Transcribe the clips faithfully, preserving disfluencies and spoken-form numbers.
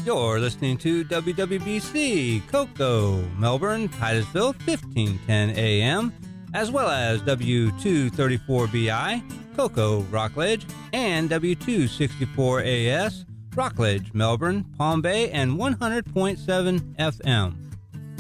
You're listening to W W B C, Cocoa, Melbourne, Titusville, fifteen ten A M, as well as W two thirty-four B I, Cocoa, Rockledge, and W two sixty-four A S, Rockledge, Melbourne, Palm Bay, and one hundred point seven F M.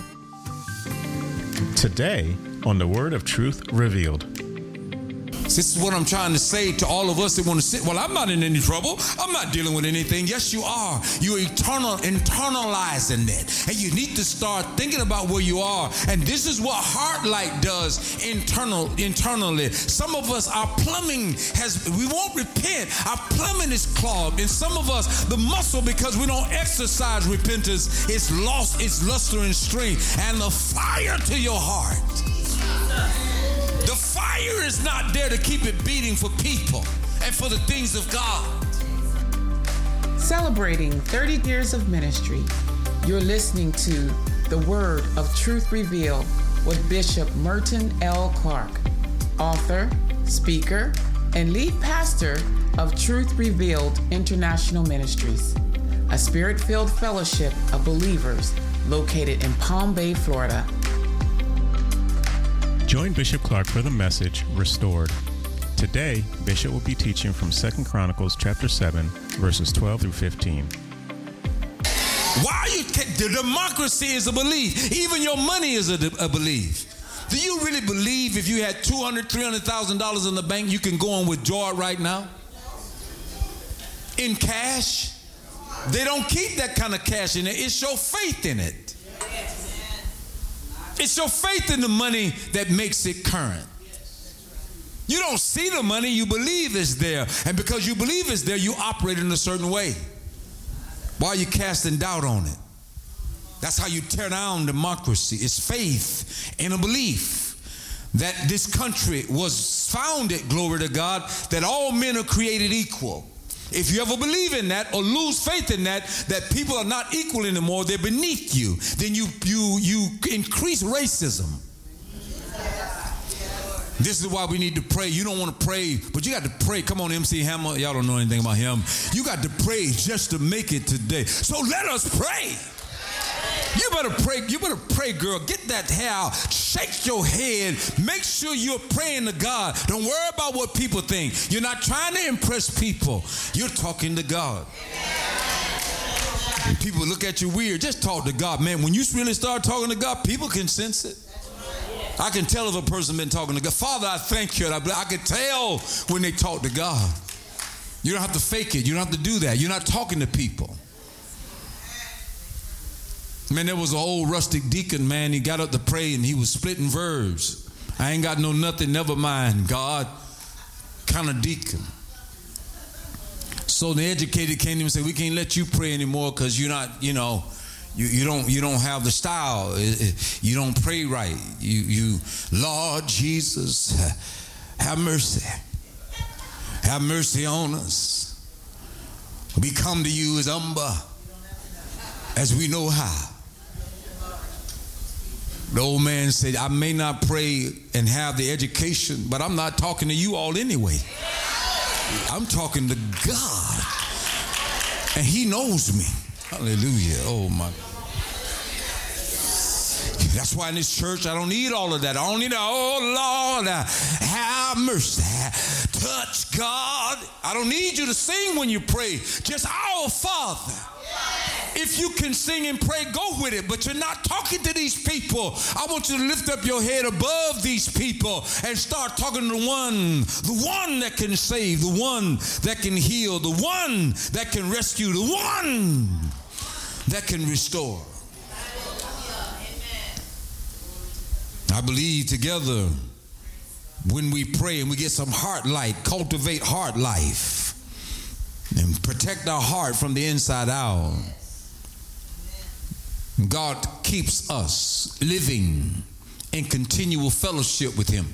Today on The Word of Truth Revealed. This is what I'm trying to say to all of us that want to sit. Well, I'm not in any trouble. I'm not dealing with anything. Yes, you are. You're eternal, internalizing it. And you need to start thinking about where you are. And this is what Heartlight does internal, internally. Some of us, our plumbing has, we won't repent. Our plumbing is clogged. And some of us, the muscle, because we don't exercise repentance, it's lost its luster and strength. And the fire to your heart. The fire is not there to keep it beating for people and for the things of God. Celebrating thirty years of ministry, you're listening to The Word of Truth Revealed with Bishop Merton L. Clark, author, speaker, and lead pastor of Truth Revealed International Ministries, a spirit-filled fellowship of believers located in Palm Bay, Florida. Join Bishop Clark for the message, Restored. Today, Bishop will be teaching from Second Chronicles chapter seven, verses twelve through fifteen. Why are you, the democracy is a belief. Even your money is a, a belief. Do you really believe if you had two hundred thousand dollars, three hundred thousand dollars in the bank, you can go on withdraw it right now? In cash? They don't keep that kind of cash in there. It's your faith in it. It's your faith in the money that makes it current. You don't see the money, you believe it's there. And because you believe it's there, you operate in a certain way. Why are you casting doubt on it? That's how you tear down democracy. It's faith in a belief that this country was founded, glory to God, that all men are created equal. If you ever believe in that or lose faith in that, that people are not equal anymore, they're beneath you, then you you you increase racism. This is why we need to pray. You don't want to pray, but you got to pray. Come on, M C Hammer. Y'all don't know anything about him. You got to pray just to make it today. So let us pray. You better pray. You better pray, girl. Get that hair out. Shake your head. Make sure you're praying to God. Don't worry about what people think. You're not trying to impress people. You're talking to God. When people look at you weird, just talk to God. Man, when you really start talking to God, people can sense it. I can tell if a person been talking to God. Father, I thank you. I can tell when they talk to God. You don't have to fake it. You don't have to do that. You're not talking to people. Man, there was an old rustic deacon, man. He got up to pray and he was splitting verbs. I ain't got no nothing, never mind, God. Kind of deacon. So the educated came to him and said, we can't let you pray anymore because you're not, you know, you, you don't you don't have the style. You don't pray right. You, you, Lord Jesus, have mercy. Have mercy on us. We come to you as humble as we know how. The old man said, I may not pray and have the education, but I'm not talking to you all anyway. I'm talking to God. And he knows me. Hallelujah. Oh my. That's why in this church, I don't need all of that. I don't need, oh Lord, have mercy. Touch God. I don't need you to sing when you pray. Just our Father. If you can sing and pray, go with it. But you're not talking to these people. I want you to lift up your head above these people and start talking to the one, the one that can save, the one that can heal, the one that can rescue, the one that can restore. I believe together when we pray and we get some heart light, cultivate heart life and protect our heart from the inside out. God keeps us living in continual fellowship with him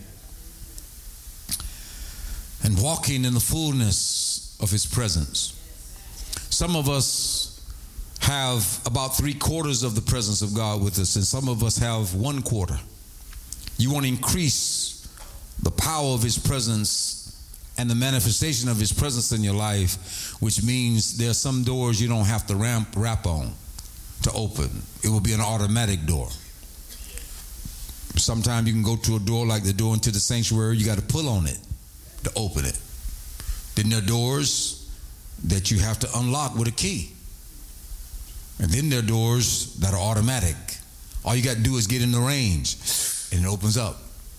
and walking in the fullness of his presence. Some of us have about three quarters of the presence of God with us, and some of us have one quarter. You want to increase the power of his presence and the manifestation of his presence in your life, which means there are some doors you don't have to ramp, rap on to open. It will be an automatic door. Sometimes you can go to a door like the door into the sanctuary, you got to pull on it to open it. Then there are doors that you have to unlock with a key. And then there are doors that are automatic. All you got to do is get in the range and it opens up.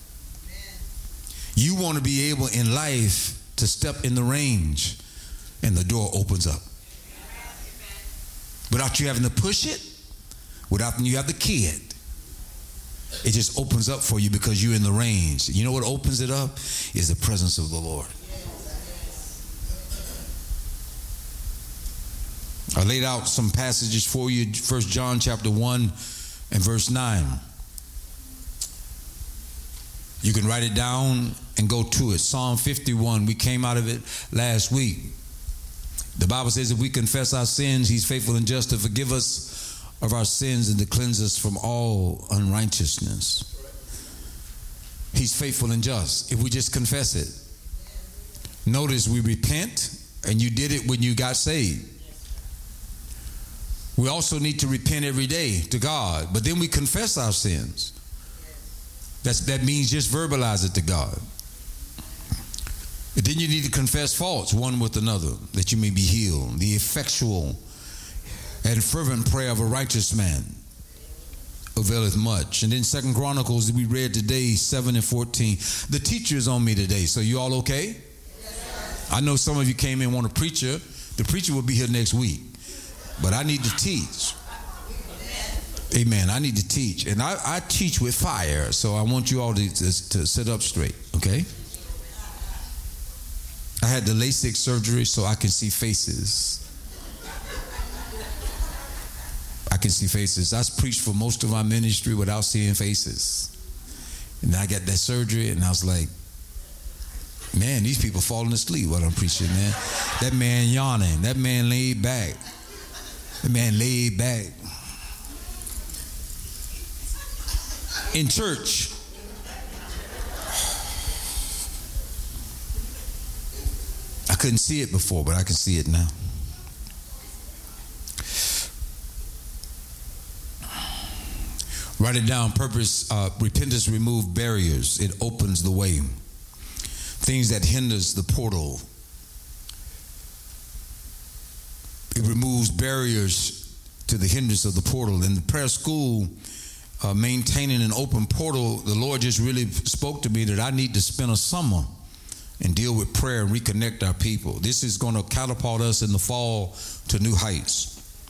You want to be able in life to step in the range and the door opens up. Without you having to push it, without you have to key it. It just opens up for you because you're in the range. You know what opens it up? Is the presence of the Lord. I laid out some passages for you. First John chapter one and verse nine. You can write it down and go to it. Psalm fifty-one, we came out of it last week. The Bible says if we confess our sins, he's faithful and just to forgive us of our sins and to cleanse us from all unrighteousness. He's faithful and just if we just confess it. Notice we repent, and you did it when you got saved. We also need to repent every day to God, but then we confess our sins. That's, that means just verbalize it to God. But then you need to confess faults one with another, that you may be healed. The effectual and fervent prayer of a righteous man availeth much. And then Second Chronicles we read today, seven and fourteen. The teacher is on me today, so you all okay? Yes. I know some of you came in and want a preacher. The preacher will be here next week. But I need to teach. Amen. I need to teach. And I, I teach with fire, so I want you all to, to, to sit up straight, okay? I had the LASIK surgery so I can see faces. I can see faces. I preached for most of my ministry without seeing faces. And I got that surgery, and I was like, man, these people falling asleep while I'm preaching, man. That man yawning. That man laid back. That man laid back. In church, I couldn't see it before, but I can see it now. Write it down. Purpose, uh, repentance removes barriers. It opens the way. Things that hinders the portal. It removes barriers to the hindrance of the portal. In the prayer school, uh, maintaining an open portal, the Lord just really spoke to me that I need to spend a summer and deal with prayer and reconnect our people. This is going to catapult us in the fall to new heights.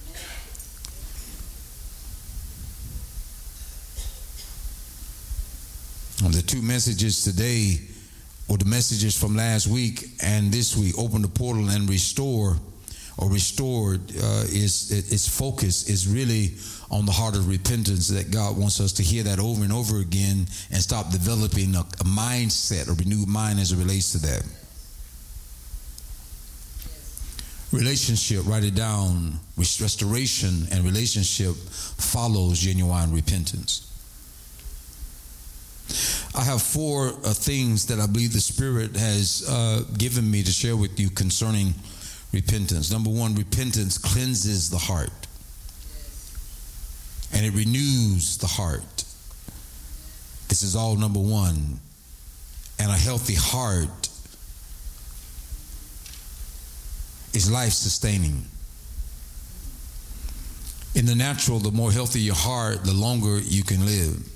The two messages today, or the messages from last week and this week, open the portal and restore, or restored, uh, is its focus is really on the heart of repentance, that God wants us to hear that over and over again and stop developing a, a mindset, a renewed mind as it relates to that. Relationship, write it down. Restoration and relationship follows genuine repentance. I have four uh, things that I believe the Spirit has uh, given me to share with you concerning repentance. Number one, repentance cleanses the heart. And it renews the heart. This is all number one. And a healthy heart is life-sustaining. In the natural, the more healthy your heart, the longer you can live.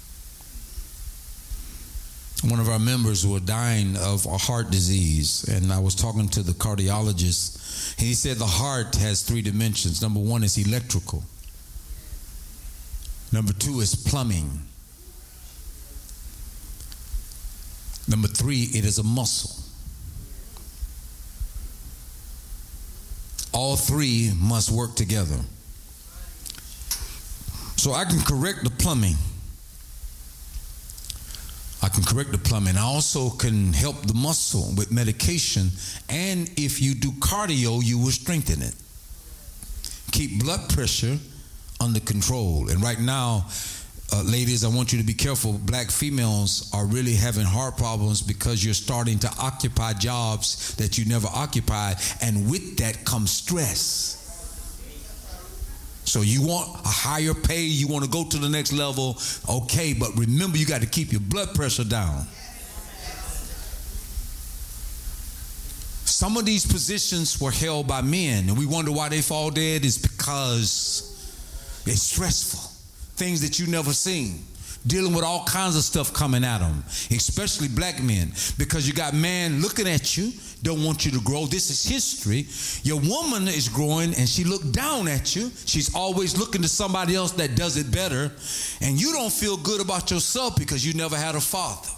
One of our members were dying of a heart disease, and I was talking to the cardiologist, and he said the heart has three dimensions. Number one is electrical. Number two is plumbing. Number three, it is a muscle. All three must work together. So I can correct the plumbing. I can correct the plumbing. I also can help the muscle with medication. And if you do cardio, you will strengthen it. Keep blood pressure under control. And right now, Uh, ladies, I want you to be careful. Black females are really having heart problems because you're starting to occupy jobs that you never occupied, and with that comes stress. So you want a higher pay, you want to go to the next level, okay, but remember you got to keep your blood pressure down. Some of these positions were held by men, and we wonder why they fall dead. Is because it's stressful. Things that you never seen, dealing with all kinds of stuff coming at them, especially black men, because you got man looking at you, don't want you to grow. This is history. Your woman is growing and she looked down at you. She's always looking to somebody else that does it better, and you don't feel good about yourself because you never had a father.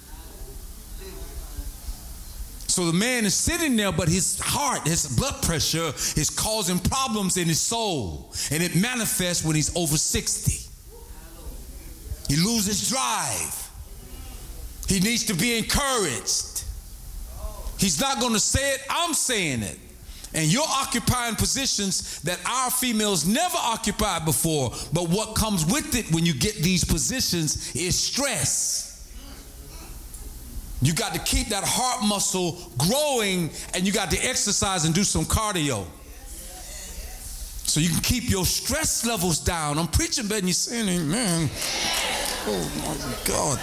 So the man is sitting there, but his heart, his blood pressure is causing problems in his soul, and it manifests when he's over sixty. He loses drive. He needs to be encouraged. He's not going to say it, I'm saying it. And you're occupying positions that our females never occupied before. But what comes with it when you get these positions is stress. You got to keep that heart muscle growing, and you got to exercise and do some cardio. So you can keep your stress levels down. I'm preaching better than you're saying amen. Oh my God.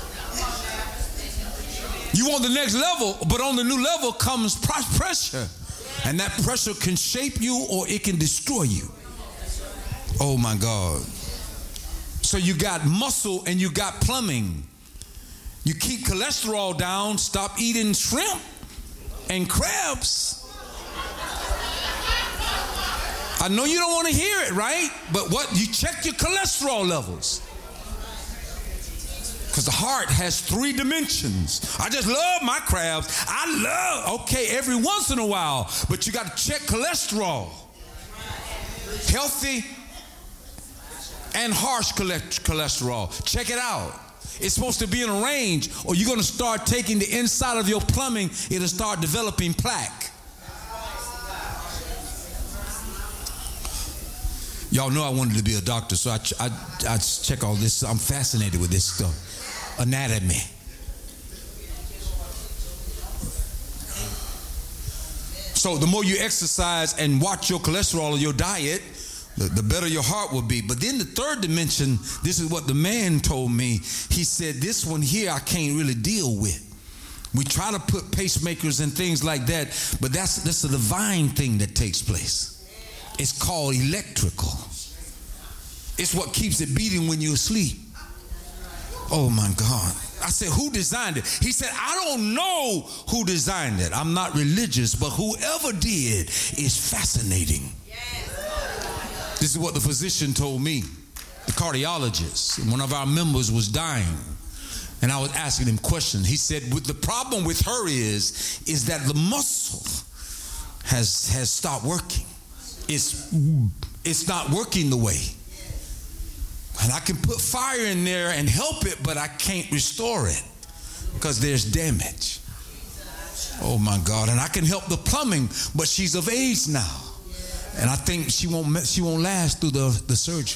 You want the next level, but on the new level comes pressure. And that pressure can shape you or it can destroy you. Oh my God. So you got muscle and you got plumbing. You keep cholesterol down, stop eating shrimp and crabs. I know you don't want to hear it, right? But what? You check your cholesterol levels. Because the heart has three dimensions. I just love my crabs. I love, okay, every once in a while. But you got to check cholesterol. Healthy and harsh cholesterol. Check it out. It's supposed to be in a range, or you're going to start taking the inside of your plumbing, it'll start developing plaque. Y'all know I wanted to be a doctor, so I, I, I check all this. I'm fascinated with this stuff. Anatomy. So the more you exercise and watch your cholesterol or your diet, the, the better your heart will be. But then the third dimension, this is what the man told me. He said, this one here I can't really deal with. We try to put pacemakers and things like that, but that's, that's a divine thing that takes place. It's called electrical. It's what keeps it beating when you're asleep. Oh my God. I said, who designed it? He said, I don't know who designed it. I'm not religious, but whoever did is fascinating. This is what the physician told me, the cardiologist. One of our members was dying, and I was asking him questions. He said, "With the problem with her is, is that the muscle has has stopped working. It's it's not working the way. And I can put fire in there and help it, but I can't restore it because there's damage." Oh my God. And I can help the plumbing, but she's of age now. And I think she won't she won't last through the, the surgery.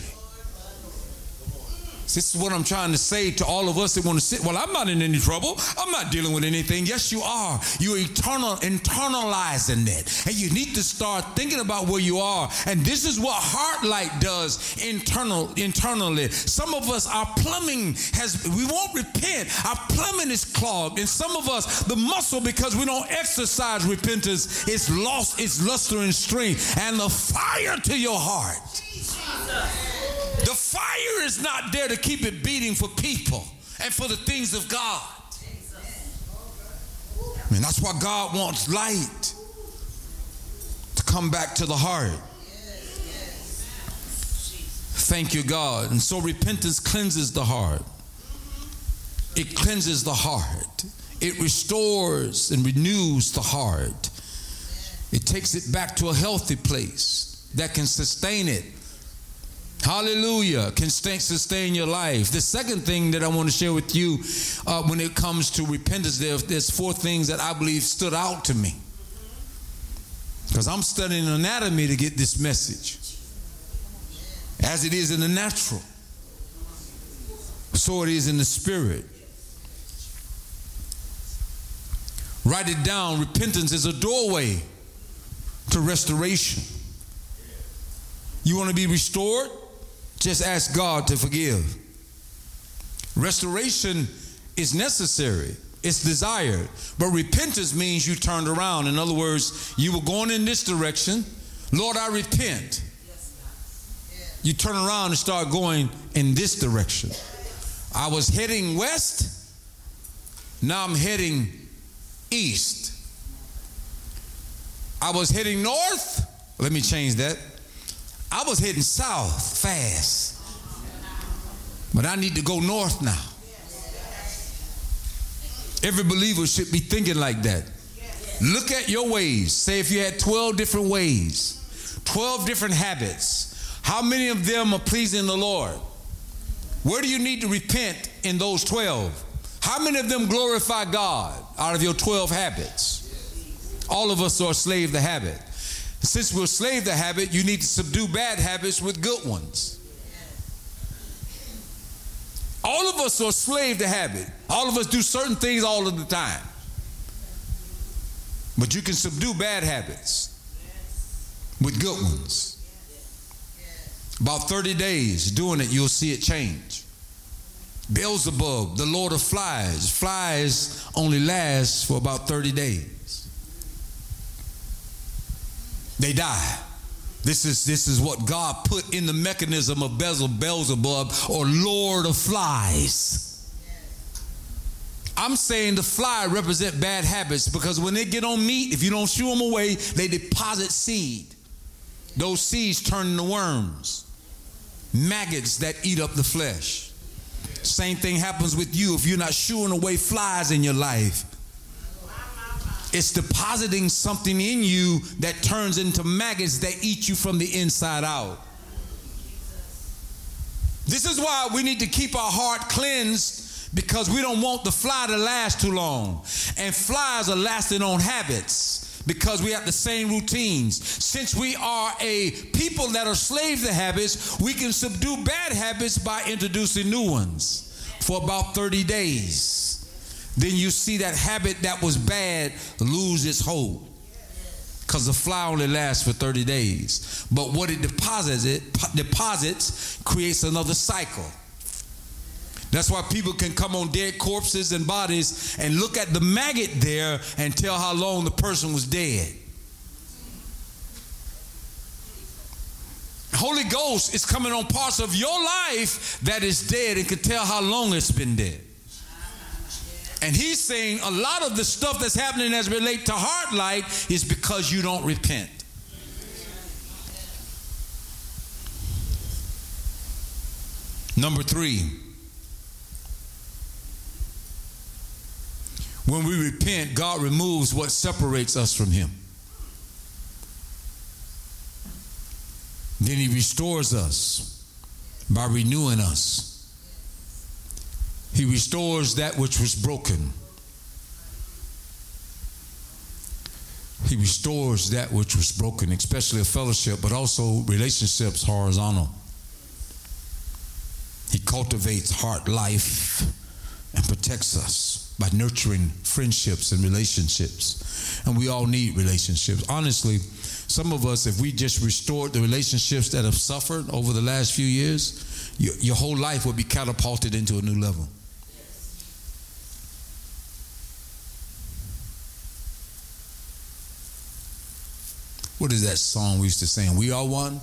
This is what I'm trying to say to all of us that want to sit. Well, I'm not in any trouble. I'm not dealing with anything. Yes, you are. You're eternal, internalizing it. And you need to start thinking about where you are. And this is what Heartlight does internal, internally. Some of us, our plumbing has, we won't repent. Our plumbing is clogged. And some of us, the muscle, because we don't exercise repentance, it's lost its luster and strength. And the fire to your heart. The fire is not there to keep it beating for people and for the things of God. I mean, that's why God wants light to come back to the heart. Thank you, God. And so repentance cleanses the heart. It cleanses the heart. It restores and renews the heart. It takes it back to a healthy place that can sustain it. Hallelujah. Can sustain your life. The second thing that I want to share with you uh, when it comes to repentance, there, there's four things that I believe stood out to me. Because I'm studying anatomy to get this message. As it is in the natural. So it is in the spirit. Write it down. Repentance is a doorway to restoration. You want to be restored? Just ask God to forgive. Restoration is necessary. It's desired. But repentance means you turned around. In other words, you were going in this direction. Lord, I repent. You turn around and start going in this direction. I was heading west. Now I'm heading east. I was heading north. Let me change that. I was heading south fast. But I need to go north now. Every believer should be thinking like that. Look at your ways. Say if you had twelve different ways, twelve different habits, how many of them are pleasing the Lord? Where do you need to repent in those twelve? How many of them glorify God out of your twelve habits? All of us are a slave to habit. Since we're a slave to habit, you need to subdue bad habits with good ones. All of us are a slave to habit. All of us do certain things all of the time. But you can subdue bad habits with good ones. About thirty days doing it, you'll see it change. Beelzebub, the Lord of Flies. Flies only last for about thirty days. They die. This is, this is what God put in the mechanism of Beelzebub, or Lord of Flies. I'm saying the fly represent bad habits because when they get on meat, if you don't shoo them away, they deposit seed. Those seeds turn into worms, maggots that eat up the flesh. Same thing happens with you if you're not shooing away flies in your life. It's depositing something in you that turns into maggots that eat you from the inside out. This is why we need to keep our heart cleansed, because we don't want the fly to last too long. And flies are lasting on habits because we have the same routines. Since we are a people that are slaves to habits, we can subdue bad habits by introducing new ones for about thirty days. Then you see that habit that was bad lose its hold, because the fly only lasts for thirty days. But what it deposits, it deposits creates another cycle. That's why people can come on dead corpses and bodies and look at the maggot there and tell how long the person was dead. Holy Ghost is coming on parts of your life that is dead and can tell how long it's been dead. And he's saying a lot of the stuff that's happening as it relates to heart light is because you don't repent. Number three, when we repent, God removes what separates us from him. Then he restores us by renewing us. He restores that which was broken. He restores that which was broken, especially a fellowship, but also relationships horizontal. He cultivates heart life and protects us by nurturing friendships and relationships. And we all need relationships. Honestly, some of us, if we just restored the relationships that have suffered over the last few years, your, your whole life would be catapulted into a new level. What is that song we used to sing? We are one.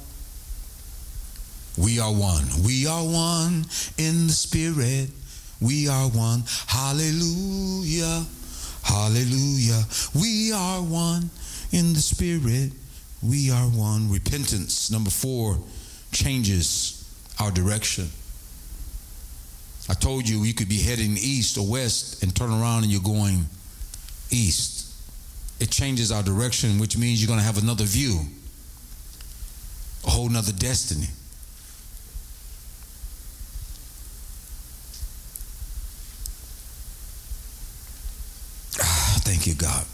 We are one. We are one in the spirit. We are one. Hallelujah. Hallelujah. We are one in the spirit. We are one. Repentance, number four, changes our direction. I told you you could be heading east or west and turn around and you're going east. It changes our direction, which means you're going to have another view, a whole nother destiny. Ah, thank you, God.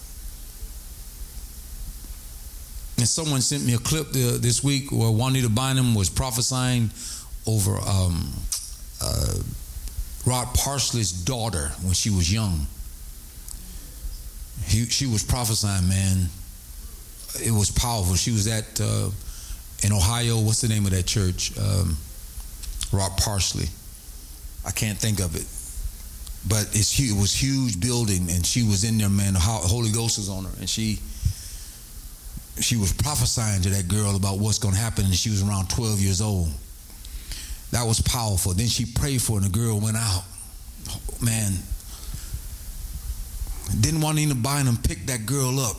And someone sent me a clip the, this week where Juanita Bynum was prophesying over um, uh, Rod Parsley's daughter when she was young. He, she was prophesying, man. It was powerful. She was at, uh, in Ohio, what's the name of that church? Um, Rod Parsley. I can't think of it. But it's huge. It was a huge building, and she was in there, man. The Holy Ghost was on her, and she she was prophesying to that girl about what's going to happen, and she was around twelve years old. That was powerful. Then she prayed for her, and the girl went out. Man, didn't want Nina Bynum pick that girl up.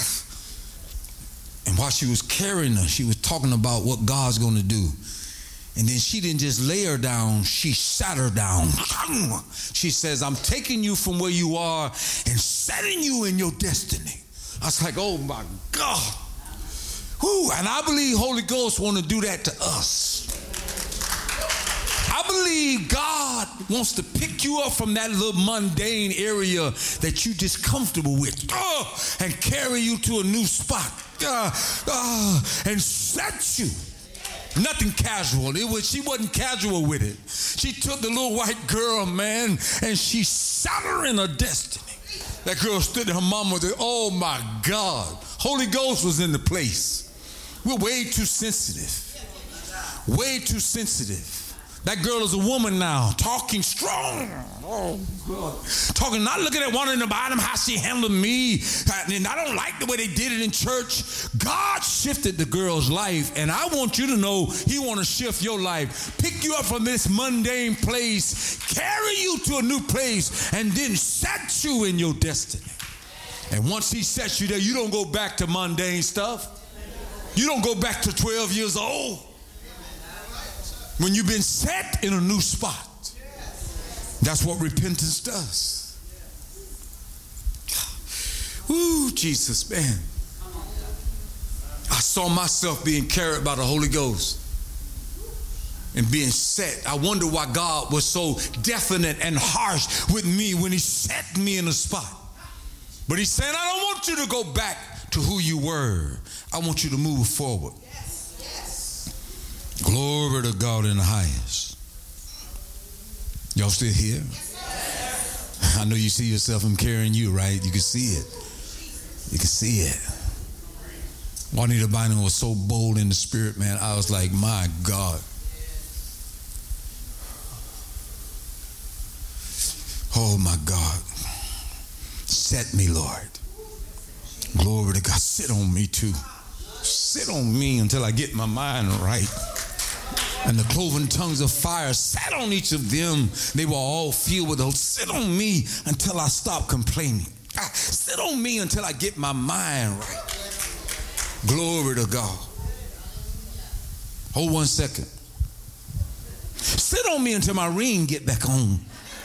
And while she was carrying her, she was talking about what God's going to do. And then she didn't just lay her down, she sat her down. She says, I'm taking you from where you are and setting you in your destiny. I was like, oh my God. Whew. And I believe Holy Ghost want to do that to us. I believe God wants to pick you up from that little mundane area that you just comfortable with, oh, and carry you to a new spot, uh, uh, and set you. Nothing casual. It was, she wasn't casual with it. She took the little white girl, man, and she sat her in her destiny. That girl stood in her mama with it. Oh my God. Holy Ghost was in the place. We're way too sensitive. Way too sensitive. That girl is a woman now, talking strong. Oh, God. Talking, not looking at one in the bottom, how she handled me. And I don't like the way they did it in church. God shifted the girl's life, and I want you to know he want to shift your life. Pick you up from this mundane place, carry you to a new place, and then set you in your destiny. And once he sets you there, you don't go back to mundane stuff. You don't go back to twelve years old. When you've been set in a new spot. That's what repentance does. Ooh, Jesus, man. I saw myself being carried by the Holy Ghost and being set. I wonder why God was so definite and harsh with me when he set me in a spot. But he's saying, I don't want you to go back to who you were. I want you to move forward. Glory to God in the highest. Y'all still here? I know you see yourself, I'm carrying you, right? You can see it. You can see it. Juanita Bynum was so bold in the spirit, man. I was like, my God. Oh, my God. Set me, Lord. Glory to God. Sit on me, too. Sit on me until I get my mind right. And the cloven tongues of fire sat on each of them. They were all filled with those. Sit on me until I stop complaining. Ah, sit on me until I get my mind right. Glory to God. Hold one second. Sit on me until my ring get back on.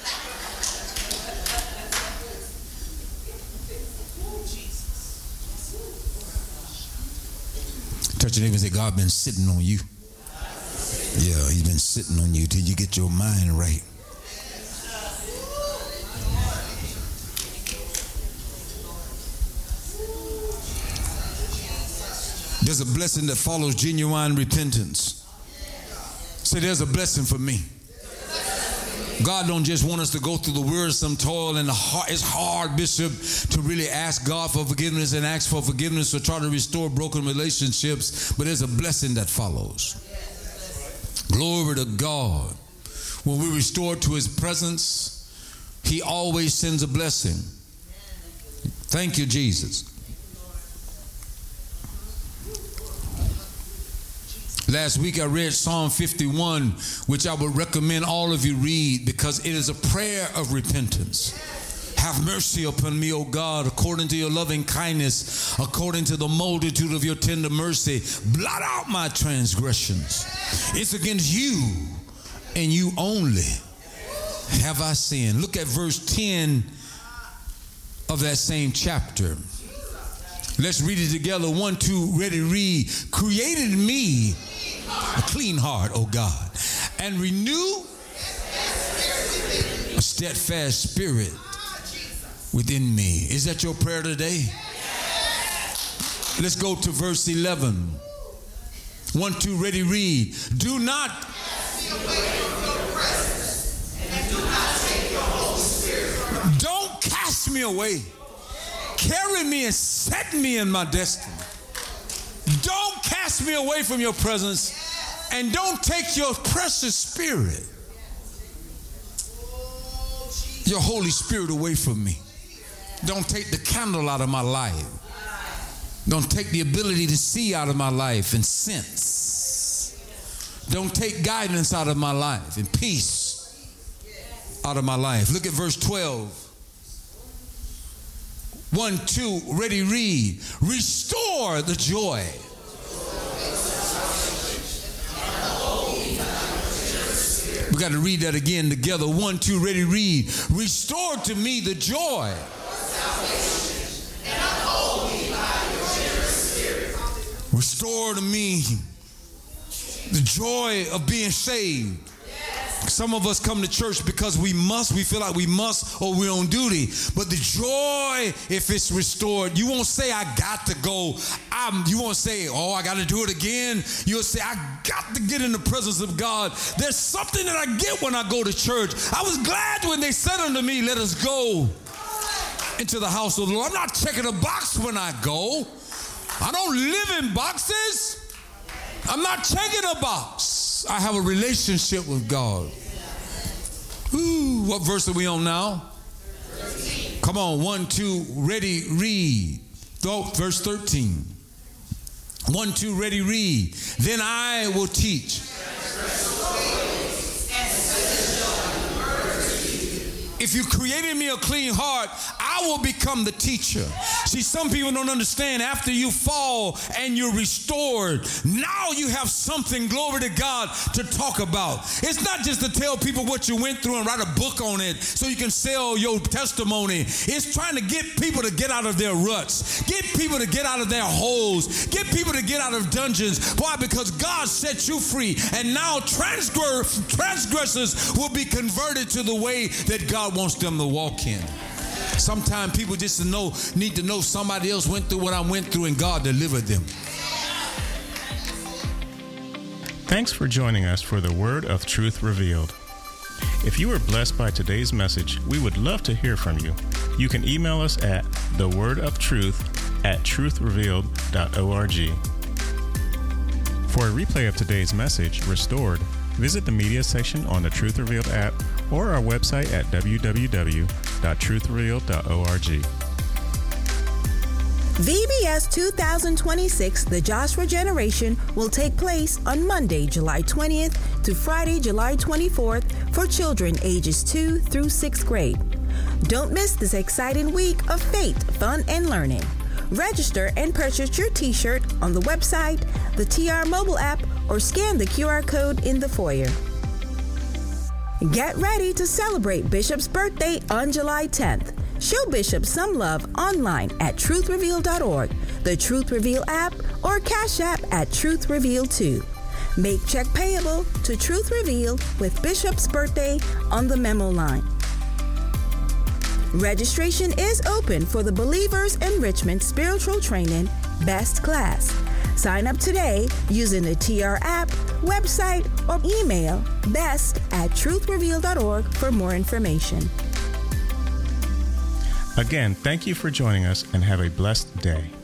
Touch your neighbor and say, God been sitting on you. Yeah, he's been sitting on you till you get your mind right. There's a blessing that follows genuine repentance. Say, there's a blessing for me. God don't just want us to go through the wearisome toil and the hard, it's hard, Bishop, to really ask God for forgiveness and ask for forgiveness or try to restore broken relationships, but there's a blessing that follows. Glory to God. When we restore to his presence, he always sends a blessing. Thank you, Jesus. Last week I read Psalm fifty-one, which I would recommend all of you read because it is a prayer of repentance. Have mercy upon me, O God, according to your loving kindness, according to the multitude of your tender mercy. Blot out my transgressions. It's against you and you only have I sinned. Look at verse ten of that same chapter. Let's read it together. One, two, ready, read. Created me a clean heart, O God, and renew a steadfast spirit within me. Is that your prayer today? Let's go to verse eleven. One, two, ready, read. Do not. Do not me away. Carry me and set me in my destiny. Don't cast me away from your presence, and don't take your precious spirit, your Holy Spirit, away from me. Don't take the candle out of my life. Don't take the ability to see out of my life and sense. Don't take guidance out of my life and peace out of my life. Look at verse twelve. One, two, ready, read. Restore the joy. We got to read that again together. One, two, ready, read. Restore to me the joy. Restore to me the joy of being saved. Some of us come to church because we must, we feel like we must, or we're on duty. But the joy, if it's restored, you won't say, I got to go. I'm, you won't say, oh, I got to do it again. You'll say, I got to get in the presence of God. There's something that I get when I go to church. I was glad when they said unto me, let us go into the house of the Lord. I'm not checking a box when I go. I don't live in boxes. I'm not checking a box. I have a relationship with God. Ooh, what verse are we on now? thirteen. Come on, one, two, ready, read. Oh, verse thirteen. One, two, ready, read. Then I will teach. If you created me a clean heart, I will become the teacher. See, some people don't understand. After you fall and you're restored, now you have something, glory to God, to talk about. It's not just to tell people what you went through and write a book on it so you can sell your testimony. It's trying to get people to get out of their ruts, get people to get out of their holes, get people to get out of dungeons. Why? Because God set you free, and now transgressors will be converted to the way that God wants them to walk in. Sometimes people just to know, need to know somebody else went through what I went through and God delivered them. Thanks for joining us for the Word of Truth Revealed. If you were blessed by today's message, we would love to hear from you. You can email us at the word of truth at truth revealed dot org. For a replay of today's message, Restored, visit the media section on the Truth Revealed app or our website at w w w dot truth revealed dot org. V B S two thousand twenty-six, The Joshua Generation, will take place on Monday, July twentieth to Friday, July twenty-fourth for children ages two through sixth grade. Don't miss this exciting week of faith, fun, and learning. Register and purchase your t-shirt on the website, the T R mobile app, or scan the Q R code in the foyer. Get ready to celebrate Bishop's birthday on July tenth. Show Bishop some love online at truth reveal dot org, the Truth Reveal app, or Cash App at Truth Reveal two. Make check payable to Truth Reveal with Bishop's birthday on the memo line. Registration is open for the Believers Enrichment Spiritual Training Best Class. Sign up today using the T R app, website, or email best at truth reveal dot org for more information. Again, thank you for joining us and have a blessed day.